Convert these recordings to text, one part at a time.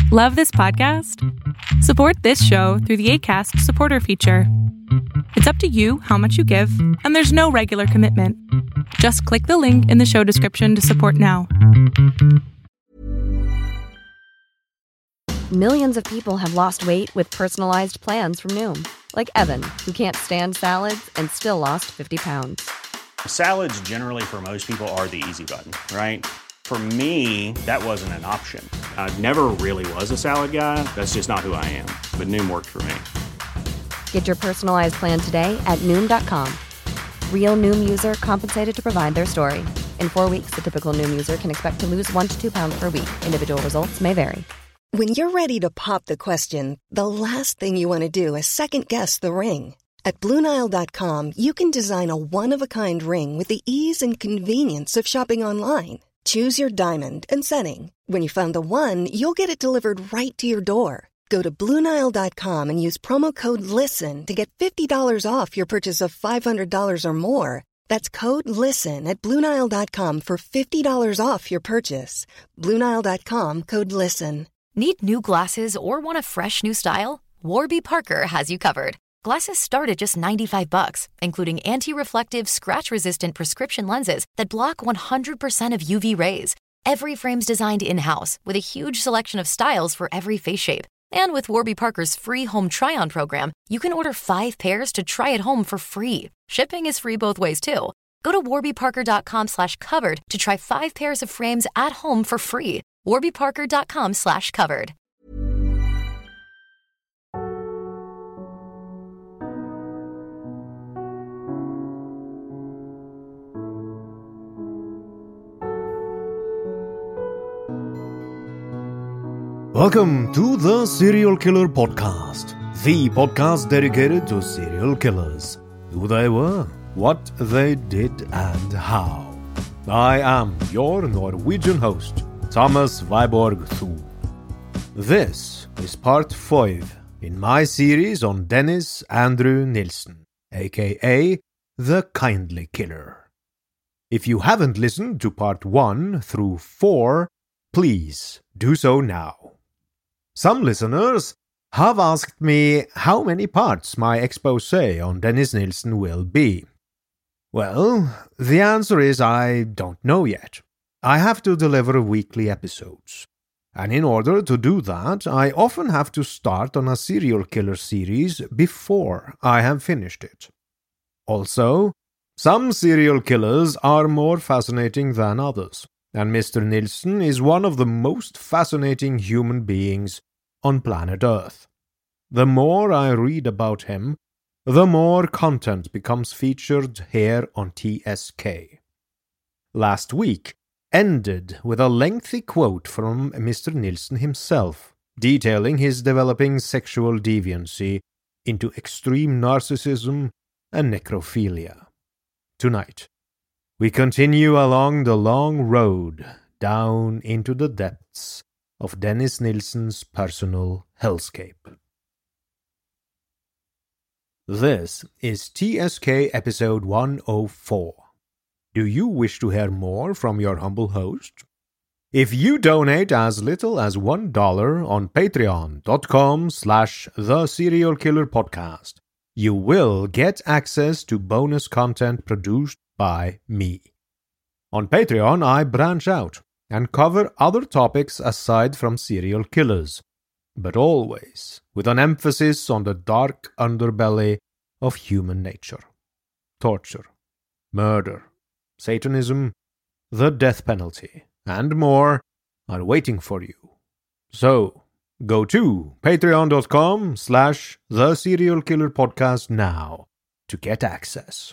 Love this podcast? Support this show through the Acast supporter feature. It's up to you how much you give, and there's no regular commitment. Just click the link in the show description to support now. Millions of people have lost weight with personalized plans from Noom. Like Evan, who can't stand salads and still lost 50 pounds. Salads generally for most people are the easy button, right? For me, that wasn't an option. I never really was a salad guy. That's just not who I am. But Noom worked for me. Get your personalized plan today at Noom.com. Real Noom user compensated to provide their story. In 4 weeks, the typical Noom user can expect to lose 1 to 2 pounds per week. Individual results may vary. When you're ready to pop the question, the last thing you want to do is second-guess the ring. At BlueNile.com, you can design a one-of-a-kind ring with the ease and convenience of shopping online. Choose your diamond and setting. When you find the one, you'll get it delivered right to your door. Go to BlueNile.com and use promo code LISTEN to get $50 off your purchase of $500 or more. That's code LISTEN at BlueNile.com for $50 off your purchase. BlueNile.com, code LISTEN. Need new glasses or want a fresh new style? Warby Parker has you covered. Glasses start at just $95, including anti-reflective, scratch-resistant prescription lenses that block 100% of UV rays. Every frame's designed in-house with a huge selection of styles for every face shape. And with Warby Parker's free home try-on program, you can order 5 pairs to try at home for free. Shipping is free both ways, too. Go to warbyparker.com/covered to try 5 pairs of frames at home for free. warbyparker.com/covered. Welcome to the Serial Killer Podcast, the podcast dedicated to serial killers, who they were, what they did, and how. I am your Norwegian host, Thomas Viborg Thu. This is part 5 in my series on Dennis Andrew Nilsen, aka the Kindly Killer. If you haven't listened to part 1 through 4, please do so now. Some listeners have asked me how many parts my exposé on Dennis Nilsen will be. Well, the answer is I don't know yet. I have to deliver weekly episodes. And in order to do that, I often have to start on a serial killer series before I have finished it. Also, some serial killers are more fascinating than others, and Mr. Nilsen is one of the most fascinating human beings on planet Earth. The more I read about him, the more content becomes featured here on TSK. Last week ended with a lengthy quote from Mr. Nilsen himself, detailing his developing sexual deviancy into extreme narcissism and necrophilia. Tonight, we continue along the long road down into the depths of Dennis Nilsen's personal hellscape. This is TSK episode 104. Do you wish to hear more from your humble host? If you donate as little as $1 on patreon.com/theserialkillerpodcast, you will get access to bonus content produced by me. On Patreon, I branch out and cover other topics aside from serial killers, but always with an emphasis on the dark underbelly of human nature. Torture, murder, Satanism, the death penalty, and more are waiting for you. So, go to patreon.com/theserialkillerpodcast now to get access.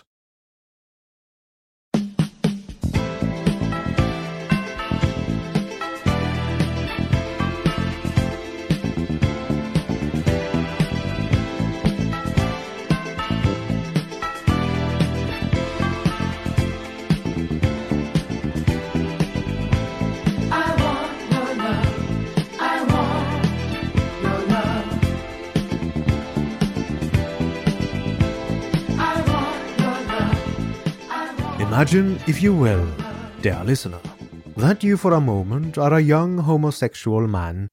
Imagine, if you will, dear listener, that you for a moment are a young homosexual man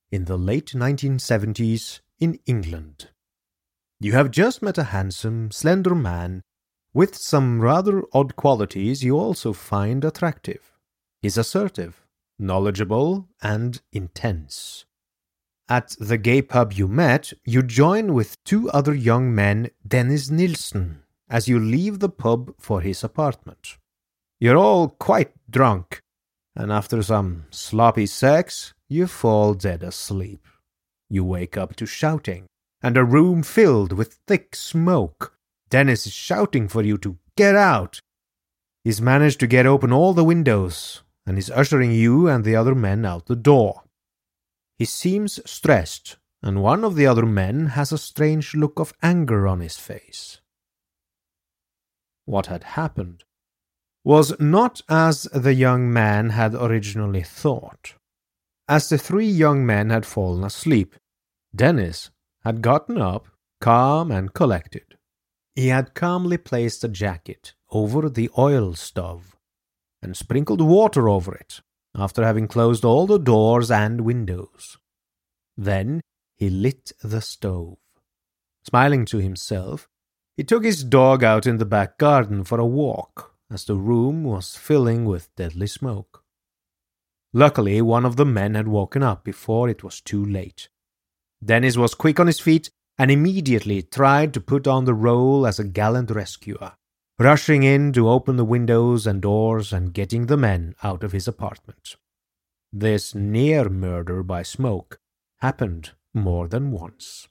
in the late 1970s in England. You have just met a handsome, slender man with some rather odd qualities you also find attractive. He's assertive, knowledgeable, and intense. At the gay pub you met, you join with two other young men, Dennis Nilsen, as you leave the pub for his apartment. You're all quite drunk, and after some sloppy sex, you fall dead asleep. You wake up to shouting, and a room filled with thick smoke. Dennis is shouting for you to get out. He's managed to get open all the windows, and is ushering you and the other men out the door. He seems stressed, and one of the other men has a strange look of anger on his face. What had happened was not as the young man had originally thought. As the three young men had fallen asleep, Dennis had gotten up, calm and collected. He had calmly placed a jacket over the oil stove and sprinkled water over it, after having closed all the doors and windows. Then he lit the stove. Smiling to himself, he took his dog out in the back garden for a walk, as the room was filling with deadly smoke. Luckily, one of the men had woken up before it was too late. Dennis was quick on his feet and immediately tried to put on the role as a gallant rescuer, rushing in to open the windows and doors and getting the men out of his apartment. This near murder by smoke happened more than once.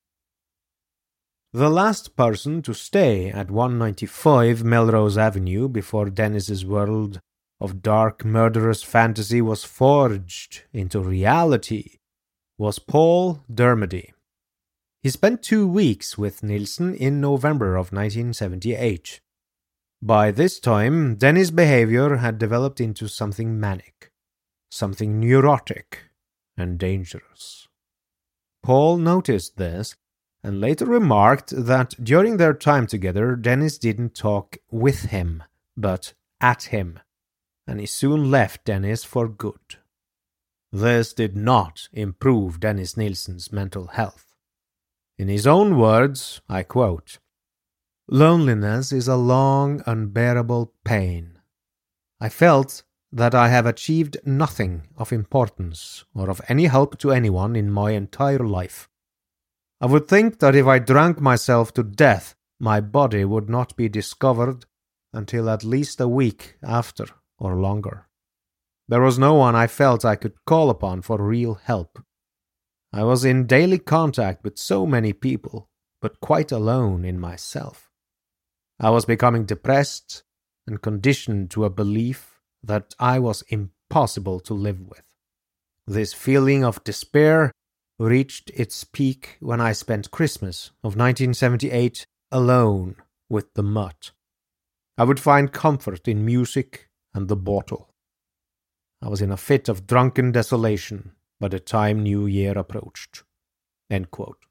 The last person to stay at 195 Melrose Avenue before Dennis's world of dark murderous fantasy was forged into reality was Paul Dermody. He spent 2 weeks with Nilsen in November of 1978. By this time, Dennis' behavior had developed into something manic, something neurotic and dangerous. Paul noticed this and later remarked that during their time together, Dennis didn't talk with him, but at him, and he soon left Dennis for good. This did not improve Dennis Nilsen's mental health. In his own words, I quote, "Loneliness is a long, unbearable pain. I felt that I have achieved nothing of importance or of any help to anyone in my entire life. I would think that if I drank myself to death, my body would not be discovered until at least a week after or longer. There was no one I felt I could call upon for real help. I was in daily contact with so many people, but quite alone in myself. I was becoming depressed and conditioned to a belief that I was impossible to live with. This feeling of despair reached its peak when I spent Christmas of 1978 alone with the Mutt. I would find comfort in music and the bottle. I was in a fit of drunken desolation by the time New Year approached." End quote.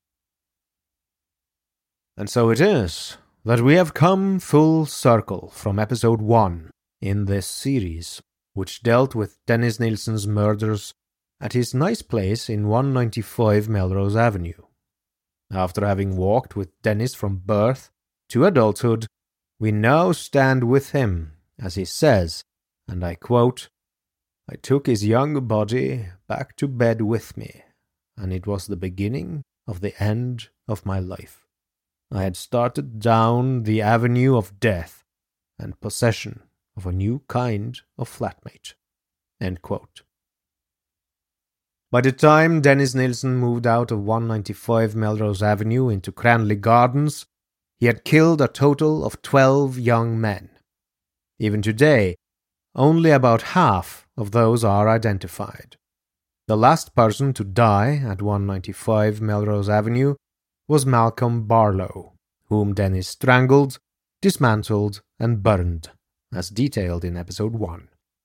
And so it is that we have come full circle from episode 1 in this series, which dealt with Dennis Nilsen's murders at his nice place in 195 Melrose Avenue. After having walked with Dennis from birth to adulthood, we now stand with him, as he says, and I quote, "I took his young body back to bed with me, and it was the beginning of the end of my life. I had started down the avenue of death and possession of a new kind of flatmate." End quote. By the time Dennis Nilsen moved out of 195 Melrose Avenue into Cranley Gardens, he had killed a total of 12 young men. Even today, only about half of those are identified. The last person to die at 195 Melrose Avenue was Malcolm Barlow, whom Dennis strangled, dismantled, and burned, as detailed in episode 1.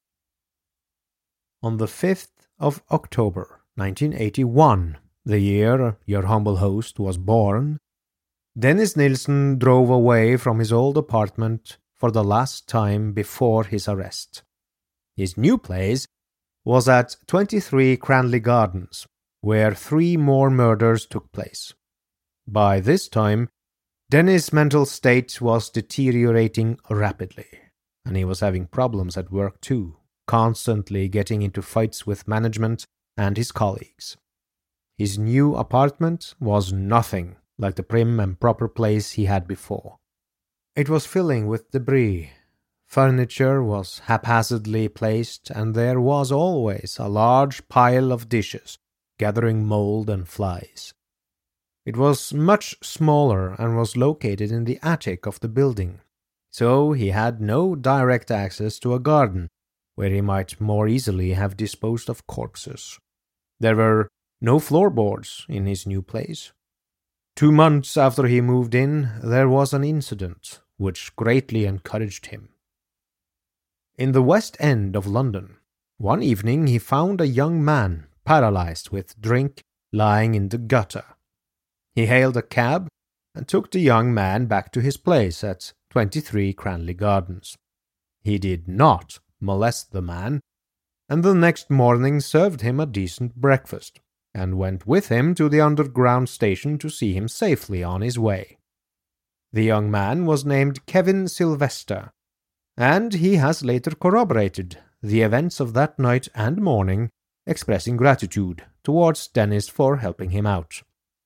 On the 5th of October 1981, the year your humble host was born, Dennis Nilsen drove away from his old apartment for the last time before his arrest. His new place was at 23 Cranley Gardens, where 3 more murders took place. By this time, Dennis' mental state was deteriorating rapidly, and he was having problems at work too, constantly getting into fights with management and his colleagues. His new apartment was nothing like the prim and proper place he had before. It was filling with debris. Furniture was haphazardly placed, and there was always a large pile of dishes, gathering mold and flies. It was much smaller and was located in the attic of the building, so he had no direct access to a garden, where he might more easily have disposed of corpses. There were no floorboards in his new place. 2 months after he moved in, there was an incident which greatly encouraged him. In the West End of London, one evening he found a young man paralyzed with drink lying in the gutter. He hailed a cab and took the young man back to his place at 23 Cranley Gardens. He did not molest the man, and the next morning served him a decent breakfast, and went with him to the underground station to see him safely on his way. The young man was named Kevin Sylvester, and he has later corroborated the events of that night and morning, expressing gratitude towards Dennis for helping him out.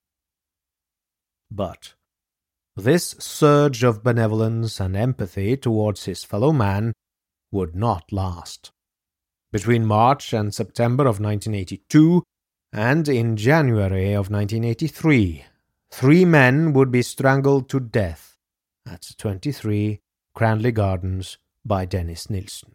But this surge of benevolence and empathy towards his fellow man would not last. Between March and September of 1982, and in January of 1983, 3 men would be strangled to death at 23 Cranley Gardens by Dennis Nilsen.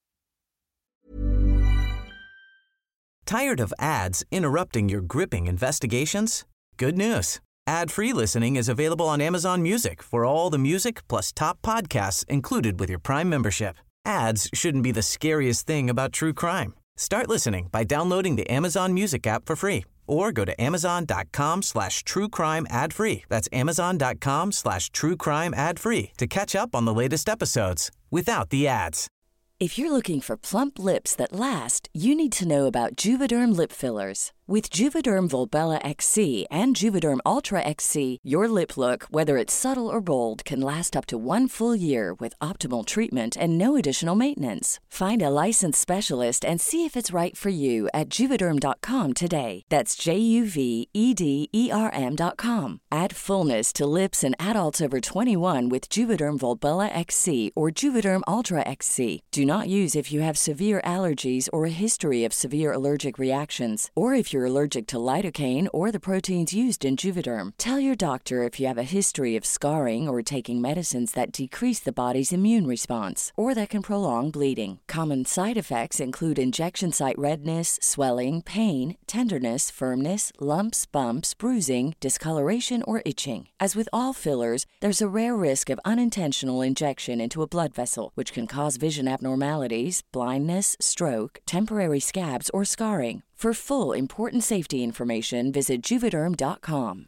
Tired of ads interrupting your gripping investigations? Good news. Ad-free listening is available on Amazon Music for all the music plus top podcasts included with your Prime membership. Ads shouldn't be the scariest thing about true crime. Start listening by downloading the Amazon Music app for free or go to amazon.com/truecrime ad-free. That's amazon.com/truecrime ad-free to catch up on the latest episodes without the ads. If you're looking for plump lips that last, you need to know about Juvederm lip fillers. With Juvederm Volbella XC and Juvederm Ultra XC, your lip look, whether it's subtle or bold, can last up to 1 full year with optimal treatment and no additional maintenance. Find a licensed specialist and see if it's right for you at Juvederm.com today. That's JUVEDERM.com. Add fullness to lips in adults over 21 with Juvederm Volbella XC or Juvederm Ultra XC. Do not use if you have severe allergies or a history of severe allergic reactions, or if you're allergic to lidocaine or the proteins used in Juvederm. Tell your doctor if you have a history of scarring or taking medicines that decrease the body's immune response or that can prolong bleeding. Common side effects include injection site redness, swelling, pain, tenderness, firmness, lumps, bumps, bruising, discoloration, or itching. As with all fillers, there's a rare risk of unintentional injection into a blood vessel, which can cause vision abnormalities, blindness, stroke, temporary scabs, or scarring. For full, important safety information, visit Juvederm.com.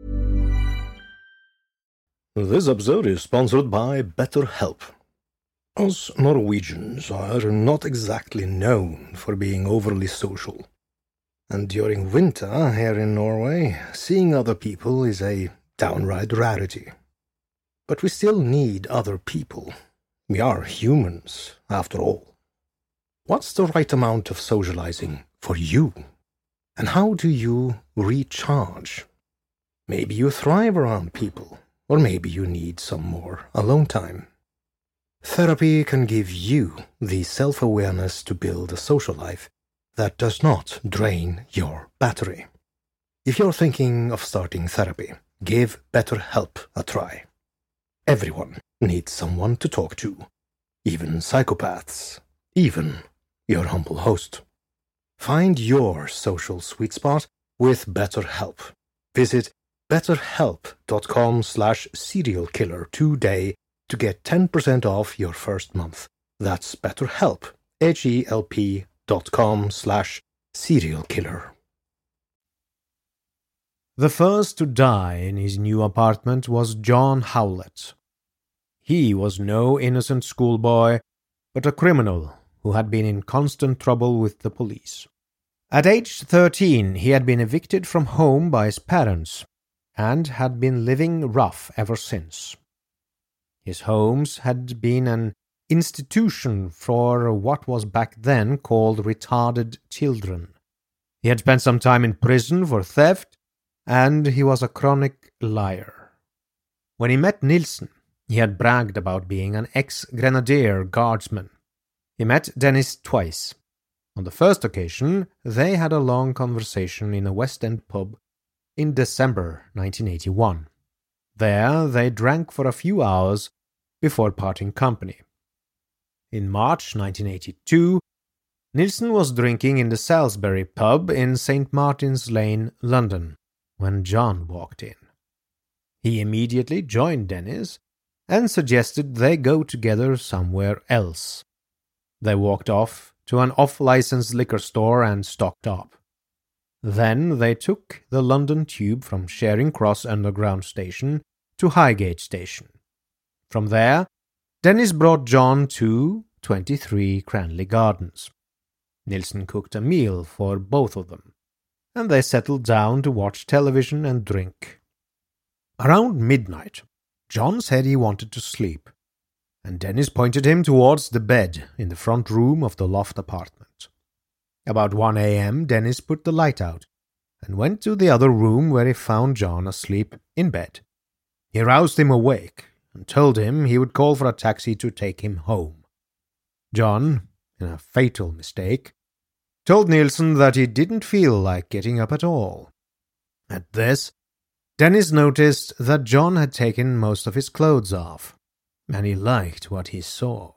This episode is sponsored by BetterHelp. Us Norwegians are not exactly known for being overly social. And during winter here in Norway, seeing other people is a downright rarity. But we still need other people. We are humans, after all. What's the right amount of socializing for you? And how do you recharge? Maybe you thrive around people, or maybe you need some more alone time. Therapy can give you the self-awareness to build a social life that does not drain your battery. If you're thinking of starting therapy, give BetterHelp a try. Everyone needs someone to talk to, even psychopaths, even your humble host. Find your social sweet spot with BetterHelp. Visit betterhelp.com/serialkiller today to get 10% off your first month. That's BetterHelp, HELP.com/serialkiller. The first to die in his new apartment was John Howlett. He was no innocent schoolboy, but a criminal who had been in constant trouble with the police. At age 13, he had been evicted from home by his parents and had been living rough ever since. His homes had been an institution for what was back then called retarded children. He had spent some time in prison for theft, and he was a chronic liar. When he met Nilsen, he had bragged about being an ex-grenadier guardsman. He met Dennis twice. On the first occasion, they had a long conversation in a West End pub in December 1981. There, they drank for a few hours before parting company. In March 1982, Nilsen was drinking in the Salisbury pub in St. Martin's Lane, London, when John walked in. He immediately joined Dennis and suggested they go together somewhere else. They walked off to an off-licensed liquor store and stocked up. Then they took the London Tube from Charing Cross Underground Station to Highgate Station. From there, Dennis brought John to 23 Cranley Gardens. Nilsen cooked a meal for both of them, and they settled down to watch television and drink. Around midnight, John said he wanted to sleep, and Dennis pointed him towards the bed in the front room of the loft apartment. About 1 a.m., Dennis put the light out and went to the other room where he found John asleep in bed. He roused him awake and told him he would call for a taxi to take him home. John, in a fatal mistake, told Nilsen that he didn't feel like getting up at all. At this, Dennis noticed that John had taken most of his clothes off, and he liked what he saw.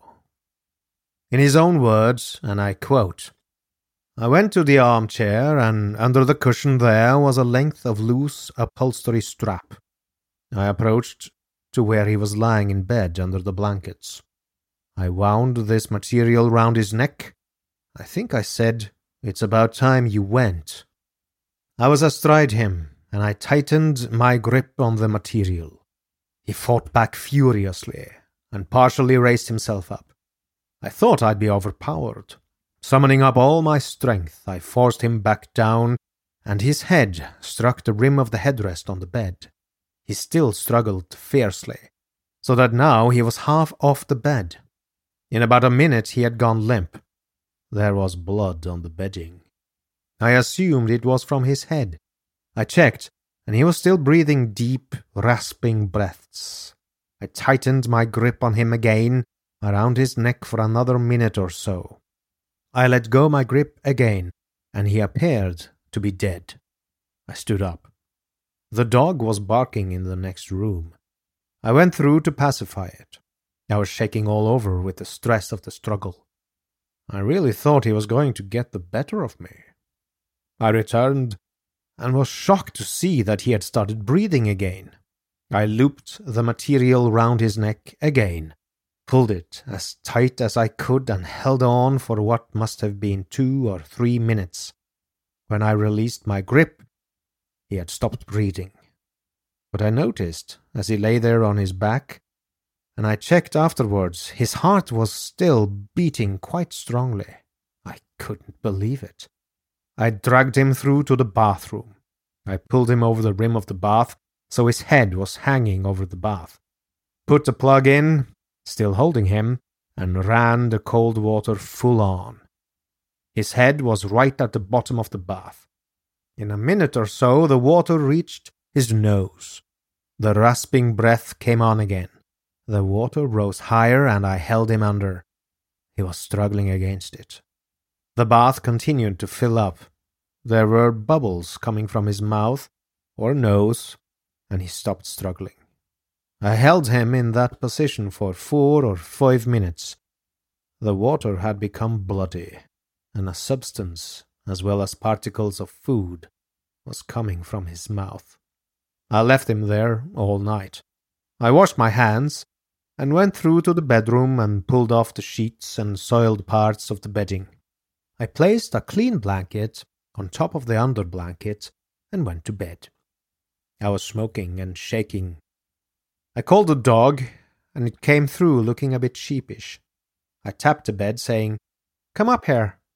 In his own words, and I quote, "I went to the armchair, and under the cushion there was a length of loose upholstery strap. I approached to where he was lying in bed under the blankets. I wound this material round his neck. I think I said, 'It's about time you went.' I was astride him, and I tightened my grip on the material. He fought back furiously and partially raised himself up. I thought I'd be overpowered. Summoning up all my strength, I forced him back down, and his head struck the rim of the headrest on the bed. He still struggled fiercely, so that now he was half off the bed. In about a minute he had gone limp. There was blood on the bedding. I assumed it was from his head. I checked, and he was still breathing deep, rasping breaths. I tightened my grip on him again, around his neck for another minute or so. I let go my grip again, and he appeared to be dead. I stood up. The dog was barking in the next room. I went through to pacify it. I was shaking all over with the stress of the struggle. I really thought he was going to get the better of me. I returned and was shocked to see that he had started breathing again. I looped the material round his neck again, pulled it as tight as I could, and held on for what must have been 2 or 3 minutes. When I released my grip, he had stopped breathing. But I noticed, as he lay there on his back, and I checked afterwards, his heart was still beating quite strongly. I couldn't believe it. I dragged him through to the bathroom. I pulled him over the rim of the bath, so his head was hanging over the bath. Put the plug in, still holding him, and ran the cold water full on. His head was right at the bottom of the bath. In a minute or so, the water reached his nose. The rasping breath came on again. The water rose higher, and I held him under. He was struggling against it. The bath continued to fill up. There were bubbles coming from his mouth or nose, and he stopped struggling. I held him in that position for 4 or 5 minutes. The water had become bloody, and a substance, as well as particles of food, was coming from his mouth. I left him there all night. I washed my hands and went through to the bedroom and pulled off the sheets and soiled parts of the bedding. I placed a clean blanket on top of the under blanket and went to bed. I was smoking and shaking. I called the dog, and it came through looking a bit sheepish. I tapped the bed, saying, "Come up here."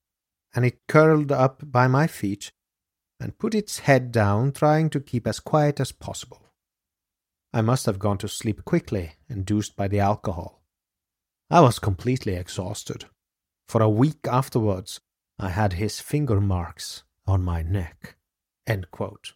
and it curled up by my feet and put its head down, trying to keep as quiet as possible. I must have gone to sleep quickly, induced by the alcohol. I was completely exhausted. For a week afterwards, I had his finger marks on my neck." End quote.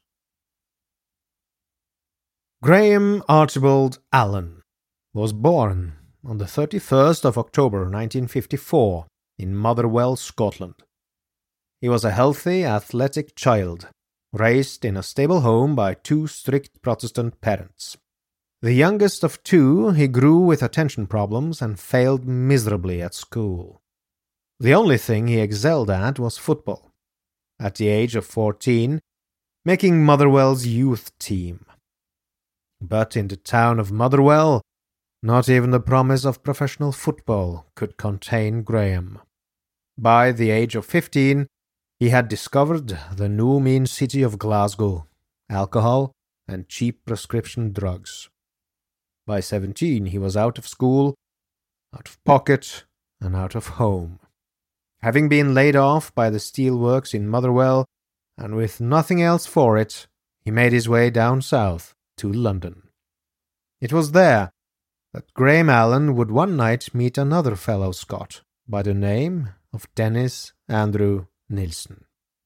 Graham Archibald Allen was born on the 31st of October 1954 in Motherwell, Scotland. He was a healthy, athletic child, raised in a stable home by two strict Protestant parents. The youngest of two, he grew with attention problems and failed miserably at school. The only thing he excelled at was football, at the age of 14, making Motherwell's youth team. But in the town of Motherwell, not even the promise of professional football could contain Graham. By the age of 15, he had discovered the new mean city of Glasgow, alcohol and cheap prescription drugs. By 17, he was out of school, out of pocket, and out of home. Having been laid off by the steelworks in Motherwell, and with nothing else for it, he made his way down south to London. It was there that Graham Allen would one night meet another fellow Scot by the name of Dennis Andrew Nilsen.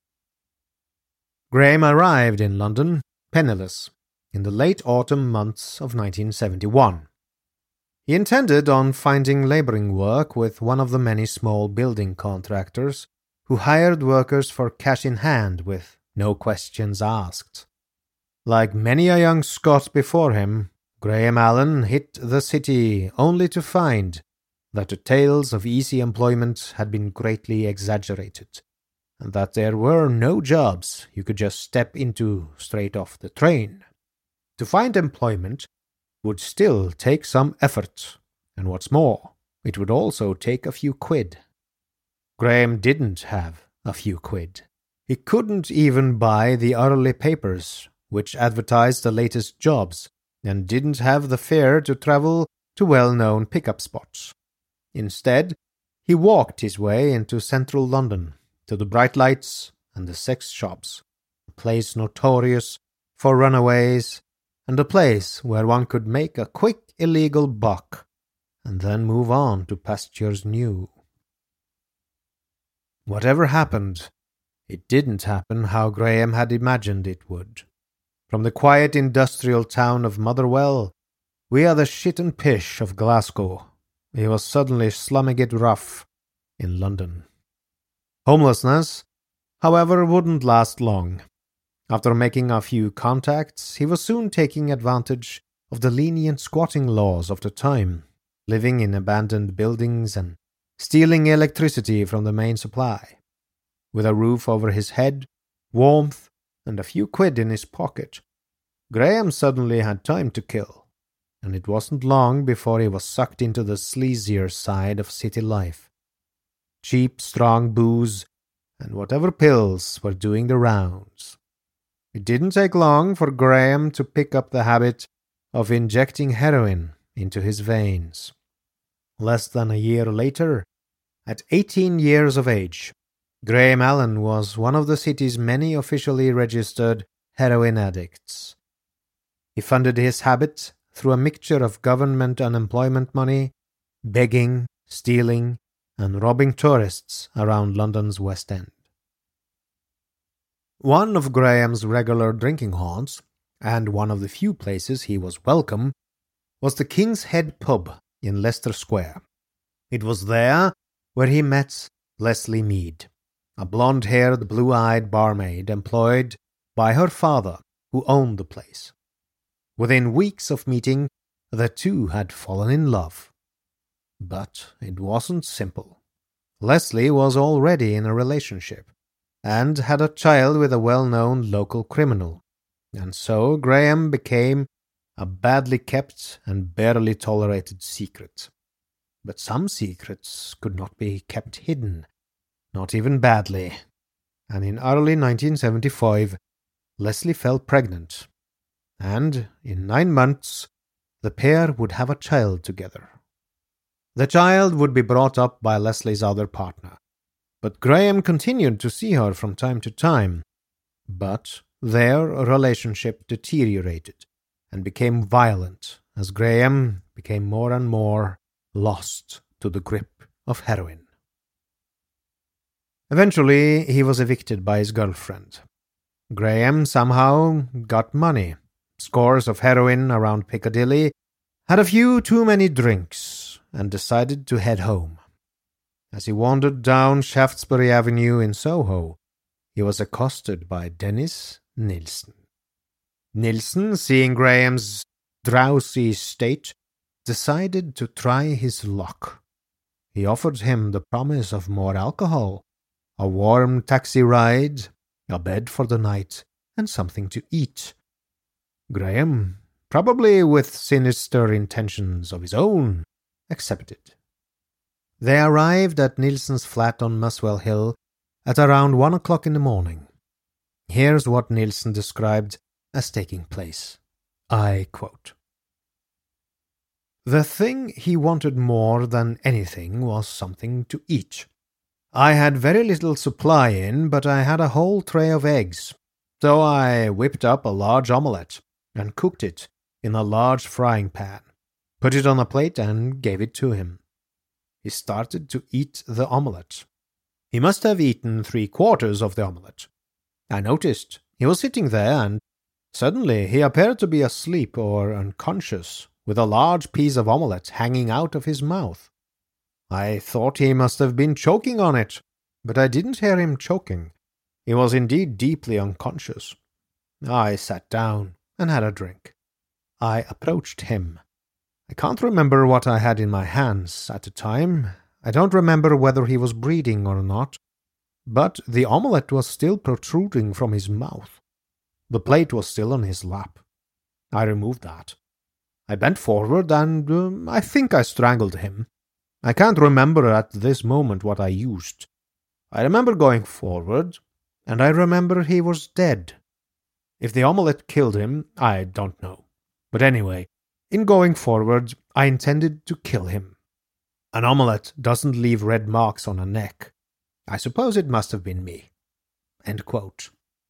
Graham arrived in London, penniless, in the late autumn months of 1971. He intended on finding labouring work with one of the many small building contractors who hired workers for cash in hand with no questions asked. Like many a young Scot before him, Graham Allen hit the city only to find that the tales of easy employment had been greatly exaggerated, and that there were no jobs you could just step into straight off the train. To find employment would still take some effort, and what's more, it would also take a few quid. Graham didn't have a few quid. He couldn't even buy the hourly papers, which advertised the latest jobs, and didn't have the fare to travel to well-known pickup spots. Instead, he walked his way into central London, to the bright lights and the sex shops, a place notorious for runaways, and a place where one could make a quick illegal buck, and then move on to pastures new. Whatever happened, it didn't happen how Graham had imagined it would. From the quiet industrial town of Motherwell, we are the shit and pish of Glasgow. He was suddenly slumming it rough in London. Homelessness, however, wouldn't last long. After making a few contacts, he was soon taking advantage of the lenient squatting laws of the time, living in abandoned buildings and stealing electricity from the main supply. With a roof over his head, warmth, and a few quid in his pocket, Graham suddenly had time to kill, and it wasn't long before he was sucked into the sleazier side of city life. Cheap, strong booze and whatever pills were doing the rounds. It didn't take long for Graham to pick up the habit of injecting heroin into his veins. Less than a year later, at 18 years of age, Graham Allen was one of the city's many officially registered heroin addicts. He funded his habit through a mixture of government unemployment money, begging, stealing, and robbing tourists around London's West End. One of Graham's regular drinking haunts, and one of the few places he was welcome, was the King's Head pub in Leicester Square. It was there where he met Leslie Mead, a blonde-haired, blue-eyed barmaid employed by her father, who owned the place. Within weeks of meeting, the two had fallen in love. But it wasn't simple. Leslie was already in a relationship, and had a child with a well-known local criminal, and so Graham became a badly kept and barely tolerated secret. But some secrets could not be kept hidden, not even badly, and in early 1975, Leslie fell pregnant, and in 9 months, the pair would have a child together. The child would be brought up by Leslie's other partner, but Graham continued to see her from time to time. But their relationship deteriorated and became violent as Graham became more and more lost to the grip of heroin. Eventually, he was evicted by his girlfriend. Graham somehow got money, scores of heroin around Piccadilly, had a few too many drinks, and decided to head home. As he wandered down Shaftesbury Avenue in Soho, he was accosted by Dennis Nilsen. Nilsen, seeing Graham's drowsy state, decided to try his luck. He offered him the promise of more alcohol, a warm taxi ride, a bed for the night, and something to eat. Graham, probably with sinister intentions of his own, accepted. They arrived at Nilsen's flat on Muswell Hill at around 1 o'clock in the morning. Here's what Nilsen described as taking place. I quote, "The thing he wanted more than anything was something to eat. I had very little supply in, but I had a whole tray of eggs, so I whipped up a large omelette and cooked it in a large frying pan, put it on a plate and gave it to him. He started to eat the omelette. He must have eaten 3/4 of the omelette. I noticed he was sitting there, and suddenly he appeared to be asleep or unconscious, with a large piece of omelette hanging out of his mouth. I thought he must have been choking on it, but I didn't hear him choking. He was indeed deeply unconscious. I sat down and had a drink. I approached him. I can't remember what I had in my hands at the time. I don't remember whether he was breathing or not, but the omelette was still protruding from his mouth. The plate was still on his lap. I removed that. I bent forward and I think I strangled him. I can't remember at this moment what I used. I remember going forward, and I remember he was dead. If the omelette killed him, I don't know. But anyway, in going forward, I intended to kill him. An omelette doesn't leave red marks on a neck. I suppose it must have been me." End quote.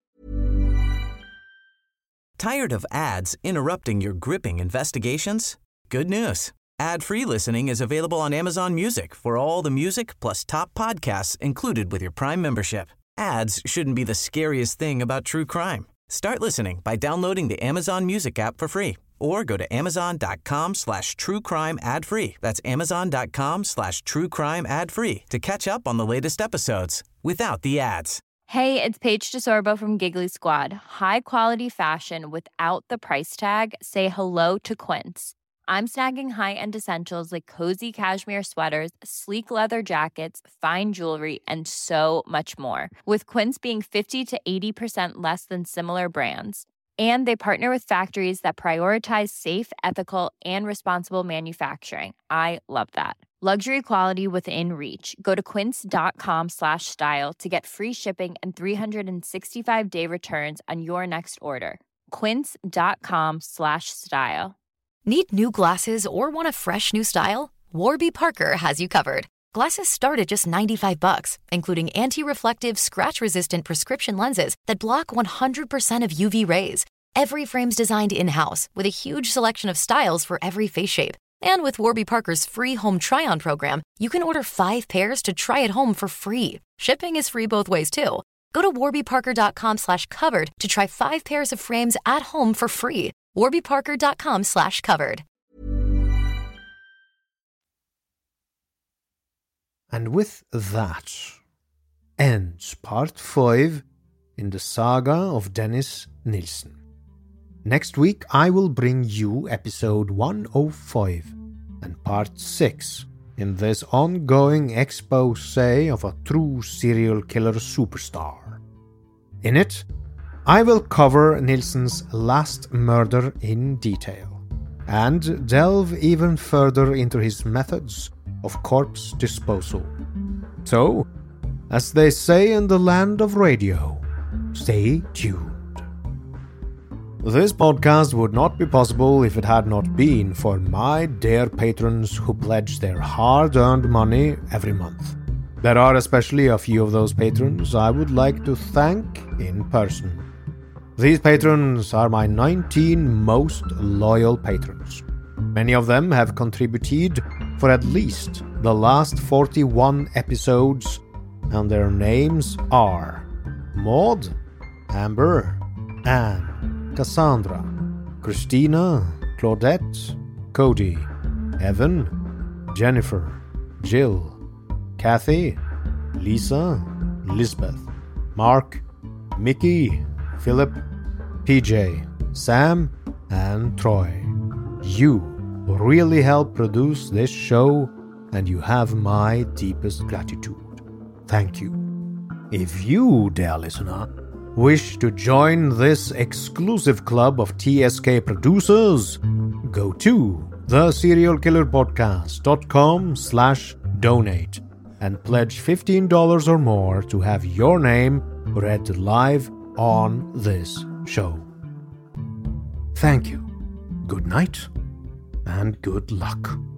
Tired of ads interrupting your gripping investigations? Good news. Ad-free listening is available on Amazon Music for all the music plus top podcasts included with your Prime membership. Ads shouldn't be the scariest thing about true crime. Start listening by downloading the Amazon Music app for free or go to amazon.com/truecrime ad-free. That's amazon.com/truecrime ad-free to catch up on the latest episodes without the ads. Hey, it's Paige DeSorbo from Giggly Squad. High quality fashion without the price tag. Say hello to Quince. I'm snagging high-end essentials like cozy cashmere sweaters, sleek leather jackets, fine jewelry, and so much more. With Quince being 50 to 80% less than similar brands. And they partner with factories that prioritize safe, ethical, and responsible manufacturing. I love that. Luxury quality within reach. Go to quince.com/style to get free shipping and 365-day returns on your next order. Quince.com/style. Need new glasses or want a fresh new style? Warby Parker has you covered. Glasses start at just $95, including anti-reflective, scratch-resistant prescription lenses that block 100% of UV rays. Every frame's designed in-house with a huge selection of styles for every face shape. And with Warby Parker's free home try-on program, you can order 5 pairs to try at home for free. Shipping is free both ways, too. Go to warbyparker.com/covered to try 5 pairs of frames at home for free. warbyparker.com/covered. And with that ends part 5 in the saga of Dennis Nilsen. Next week I will bring you episode 105 and part 6 in this ongoing expose of a true serial killer superstar. In it, I will cover Nilsen's last murder in detail and delve even further into his methods of corpse disposal. So, as they say in the land of radio, stay tuned. This podcast would not be possible if it had not been for my dear patrons who pledge their hard-earned money every month. There are especially a few of those patrons I would like to thank in person. These patrons are my 19 most loyal patrons. Many of them have contributed for at least the last 41 episodes, and their names are Maud, Amber, Anne, Cassandra, Christina, Claudette, Cody, Evan, Jennifer, Jill, Kathy, Lisa, Lisbeth, Mark, Mickey, Philip, PJ, Sam, and Troy. You really help produce this show, and you have my deepest gratitude. Thank you. If you, dear listener, wish to join this exclusive club of TSK producers, go to theserialkillerpodcast.com/donate and pledge $15 or more to have your name read live on this show. Thank you. Good night and good luck.